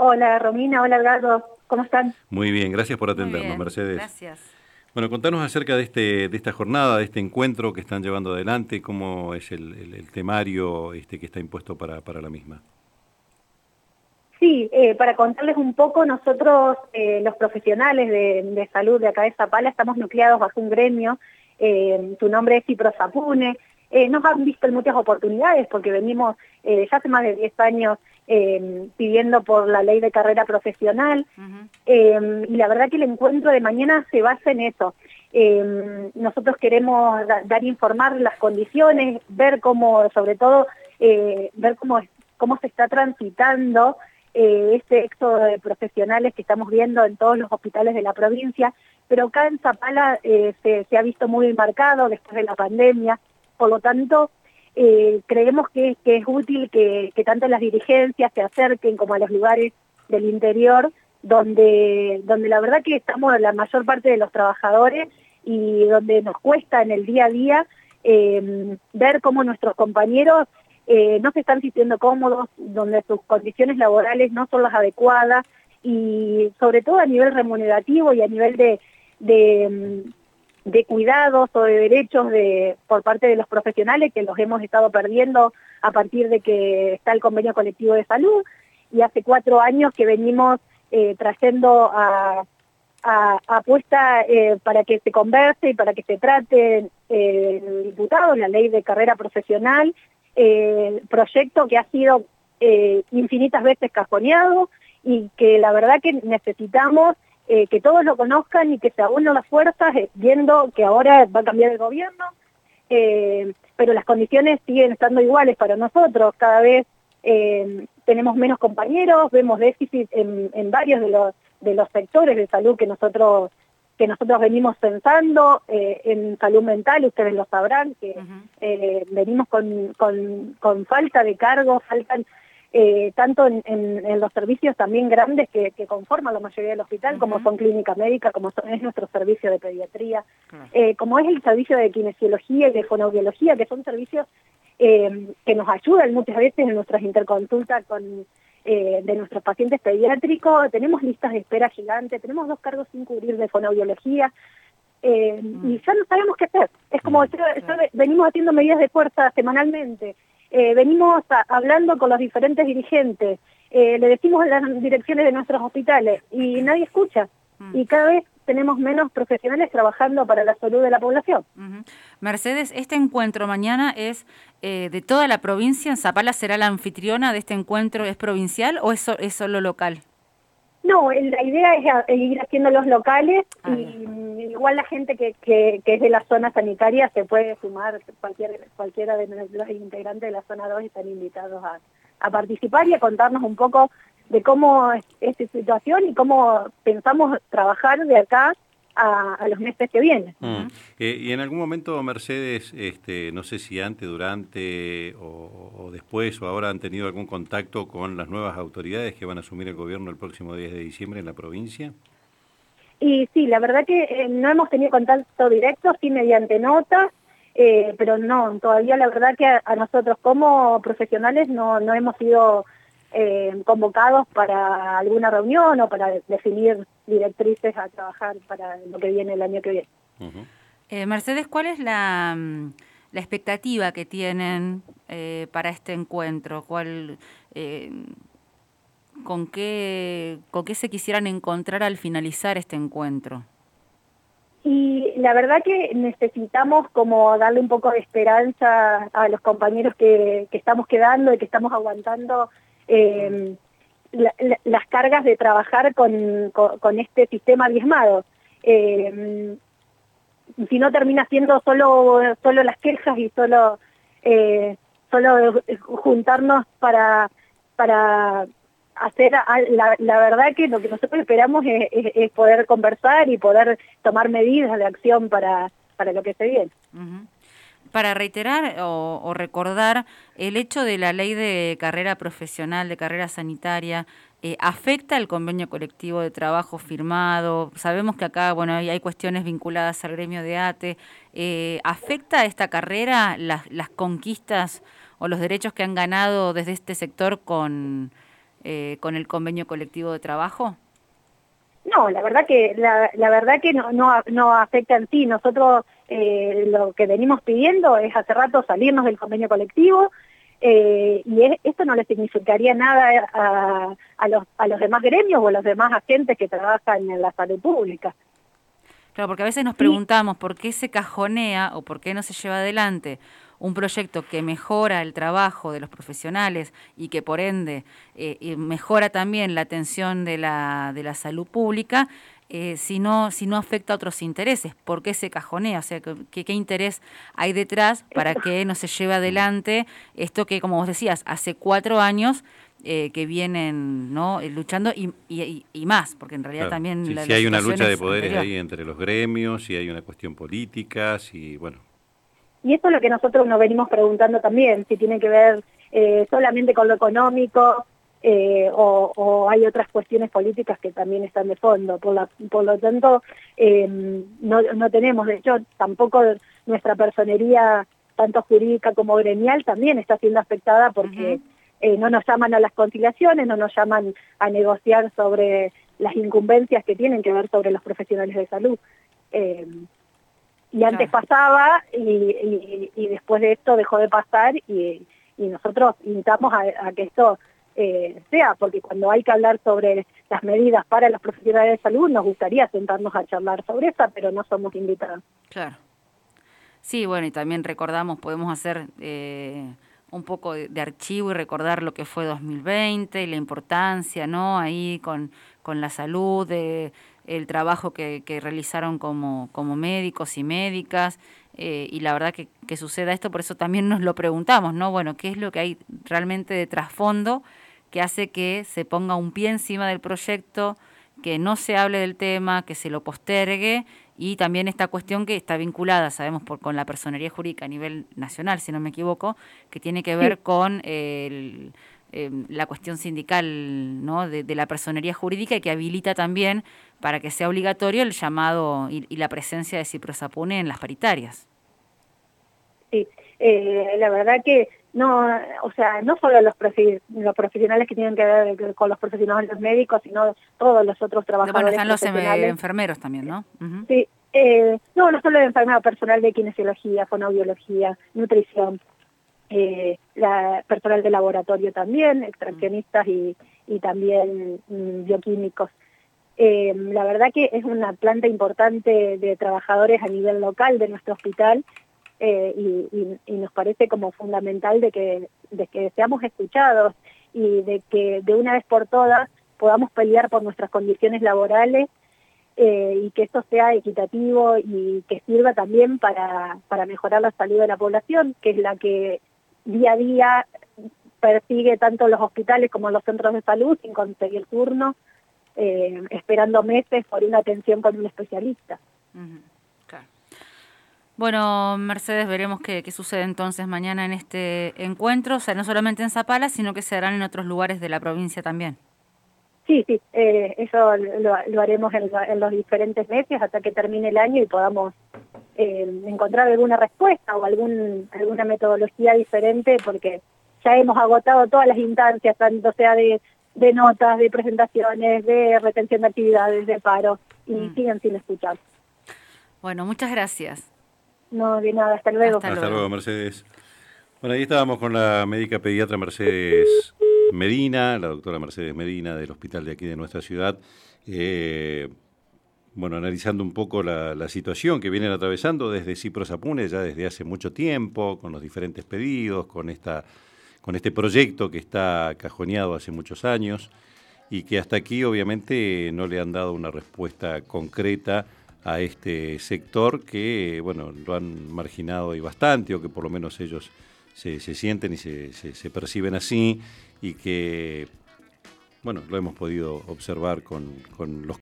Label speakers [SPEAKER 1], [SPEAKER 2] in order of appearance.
[SPEAKER 1] Hola Romina, hola Edgardo, ¿cómo están?
[SPEAKER 2] Muy bien, gracias por
[SPEAKER 3] Muy
[SPEAKER 2] atendernos,
[SPEAKER 3] bien,
[SPEAKER 2] Mercedes.
[SPEAKER 3] gracias.
[SPEAKER 2] Bueno, contanos acerca de esta jornada, de este encuentro que están llevando adelante, cómo es el temario que está impuesto para la misma.
[SPEAKER 1] Sí, para contarles un poco, nosotros los profesionales de salud de acá de Zapala estamos nucleados bajo un gremio, su nombre es Ciprosapune. Nos han visto en muchas oportunidades porque venimos ya hace más de 10 años pidiendo por la ley de carrera profesional.
[SPEAKER 3] Ujú.
[SPEAKER 1] Y la verdad que el encuentro de mañana se basa en eso. Nosotros queremos dar informar las condiciones, ver cómo, sobre todo, ver cómo se está transitando este éxodo de profesionales que estamos viendo en todos los hospitales de la provincia, pero acá en Zapala se ha visto muy marcado después de la pandemia. Por lo tanto, creemos que es útil que tanto las dirigencias se acerquen como a los lugares del interior, donde la verdad que estamos la mayor parte de los trabajadores y donde nos cuesta en el día a día ver cómo nuestros compañeros no se están sintiendo cómodos, donde sus condiciones laborales no son las adecuadas y sobre todo a nivel remunerativo y a nivel de cuidados o de derechos por parte de los profesionales que los hemos estado perdiendo a partir de que está el convenio colectivo de salud y hace 4 años que venimos trayendo a puesta para que se converse y para que se trate el diputado, la ley de carrera profesional, proyecto que ha sido infinitas veces cajoneado y que la verdad que necesitamos que todos lo conozcan y que se unan las fuerzas, viendo que ahora va a cambiar el gobierno, pero las condiciones siguen estando iguales para nosotros. Cada vez tenemos menos compañeros, vemos déficit en varios de los sectores de salud que nosotros venimos pensando, en salud mental, ustedes lo sabrán, que venimos con falta de cargo, faltan tanto en los servicios también grandes que conforman la mayoría del hospital, como son clínica médica, como es nuestro servicio de pediatría,
[SPEAKER 3] Claro.
[SPEAKER 1] como es el servicio de kinesiología y de fonoaudiología, que son servicios que nos ayudan muchas veces en nuestras interconsultas de nuestros pacientes pediátricos. Tenemos listas de espera gigantes, tenemos 2 cargos sin cubrir de fonoaudiología, y ya no sabemos qué hacer. Es como venimos haciendo medidas de fuerza semanalmente, venimos hablando con los diferentes dirigentes, le decimos a las direcciones de nuestros hospitales y nadie escucha. Y cada vez tenemos menos profesionales trabajando para la salud de la población.
[SPEAKER 3] Mercedes, este encuentro mañana es de toda la provincia. ¿Zapala será la anfitriona de este encuentro? ¿Es provincial o es solo local?
[SPEAKER 1] No, la idea es ir haciendo los locales y igual la gente que es de la zona sanitaria se puede sumar, cualquiera de los integrantes de la zona 2 están invitados a participar y a contarnos un poco de cómo es esta situación y cómo pensamos trabajar de acá a los meses que vienen.
[SPEAKER 2] Y en algún momento, Mercedes, no sé si antes, durante o después o ahora han tenido algún contacto con las nuevas autoridades que van a asumir el gobierno el próximo 10 de diciembre en la provincia.
[SPEAKER 1] Y sí, la verdad que no hemos tenido contacto directo, sí mediante notas, pero no, todavía la verdad que a nosotros como profesionales no hemos sido convocados para alguna reunión o para definir directrices a trabajar para lo que viene el año que viene.
[SPEAKER 3] Mercedes, ¿cuál es la expectativa que tienen para este encuentro? ¿Con qué se quisieran encontrar al finalizar este encuentro?
[SPEAKER 1] Y la verdad que necesitamos como darle un poco de esperanza a los compañeros que estamos quedando y que estamos aguantando las cargas de trabajar con este sistema diezmado. Si no termina siendo solo las quejas y solo juntarnos para hacer, la verdad que lo que nosotros esperamos es poder conversar y poder tomar medidas de acción para lo que se viene.
[SPEAKER 3] Para reiterar o recordar, el hecho de la ley de carrera profesional, de carrera sanitaria, ¿afecta el convenio colectivo de trabajo firmado? Sabemos que acá hay cuestiones vinculadas al gremio de ATE. ¿Afecta a esta carrera las conquistas o los derechos que han ganado desde este sector con con el convenio colectivo de trabajo?
[SPEAKER 1] No, la verdad que no afecta en sí. Nosotros lo que venimos pidiendo es hace rato salirnos del convenio colectivo, esto no le significaría nada a los demás gremios o a los demás agentes que trabajan en la salud pública.
[SPEAKER 3] Claro, porque a veces nos preguntamos por qué se cajonea o por qué no se lleva adelante un proyecto que mejora el trabajo de los profesionales y que por ende mejora también la atención de la salud pública, si no afecta a otros intereses. ¿Por qué se cajonea? O sea, ¿qué interés hay detrás para que no se lleve adelante esto que, como vos decías, hace 4 años que vienen, ¿no?, luchando y más, porque en realidad también...
[SPEAKER 2] Sí, si hay una lucha de poderes ahí entre los gremios, si hay una cuestión política, si, bueno...
[SPEAKER 1] Y eso es lo que nosotros nos venimos preguntando también, si tiene que ver solamente con lo económico o hay otras cuestiones políticas que también están de fondo. Por lo tanto, no tenemos, de hecho, tampoco nuestra personería, tanto jurídica como gremial, también está siendo afectada porque no nos llaman a las conciliaciones, no nos llaman a negociar sobre las incumbencias que tienen que ver sobre los profesionales de salud. Y antes pasaba y después de esto dejó de pasar y nosotros invitamos a que esto sea, porque cuando hay que hablar sobre las medidas para los profesionales de salud nos gustaría sentarnos a charlar sobre esa, pero no somos invitados.
[SPEAKER 3] Claro. Sí, bueno, y también recordamos, podemos hacer un poco de archivo y recordar lo que fue 2020 y la importancia, ¿no?, ahí con la salud, el trabajo que realizaron como médicos y médicas, y la verdad que suceda esto, por eso también nos lo preguntamos, ¿no? Bueno, ¿qué es lo que hay realmente de trasfondo que hace que se ponga un pie encima del proyecto, que no se hable del tema, que se lo postergue? Y también esta cuestión que está vinculada, sabemos, con la personería jurídica a nivel nacional, si no me equivoco, que tiene que ver con la cuestión sindical, ¿no?, de la personería jurídica, y que habilita también para que sea obligatorio el llamado y la presencia de Ciprosapune en las paritarias.
[SPEAKER 1] Sí, la verdad que no, o sea, no solo los profesionales que tienen que ver con los profesionales médicos, sino todos los otros trabajadores.
[SPEAKER 3] Bueno, están los enfermeros también, ¿no?
[SPEAKER 1] Sí, no solo de enfermero, personal de kinesiología, fonoaudiología, nutrición, personal de laboratorio también, extraccionistas y también bioquímicos. La verdad que es una planta importante de trabajadores a nivel local de nuestro hospital, y nos parece como fundamental de que seamos escuchados y de que de una vez por todas podamos pelear por nuestras condiciones laborales, y que esto sea equitativo y que sirva también para mejorar la salud de la población, que es la que día a día persigue tanto los hospitales como los centros de salud sin conseguir turno, esperando meses por una atención con un especialista.
[SPEAKER 3] Claro. Bueno, Mercedes, veremos qué sucede entonces mañana en este encuentro, o sea, no solamente en Zapala, sino que se harán en otros lugares de la provincia también.
[SPEAKER 1] Sí, eso lo haremos en los diferentes meses hasta que termine el año y podamos encontrar alguna respuesta o alguna metodología diferente, porque ya hemos agotado todas las instancias, tanto sea de notas, de presentaciones, de retención de actividades, de paro, y siguen sin escuchar.
[SPEAKER 3] Bueno, muchas gracias.
[SPEAKER 1] No, de nada, hasta luego.
[SPEAKER 2] Hasta luego, Mercedes. Bueno, ahí estábamos con la médica pediatra Mercedes Medina, la doctora Mercedes Medina del hospital de aquí de nuestra ciudad, bueno, analizando un poco la situación que vienen atravesando desde Ciprosapune ya desde hace mucho tiempo, con los diferentes pedidos, con este proyecto que está cajoneado hace muchos años y que hasta aquí obviamente no le han dado una respuesta concreta a este sector que, bueno, lo han marginado y bastante, o que por lo menos ellos se sienten y se perciben así, y que, bueno, lo hemos podido observar con los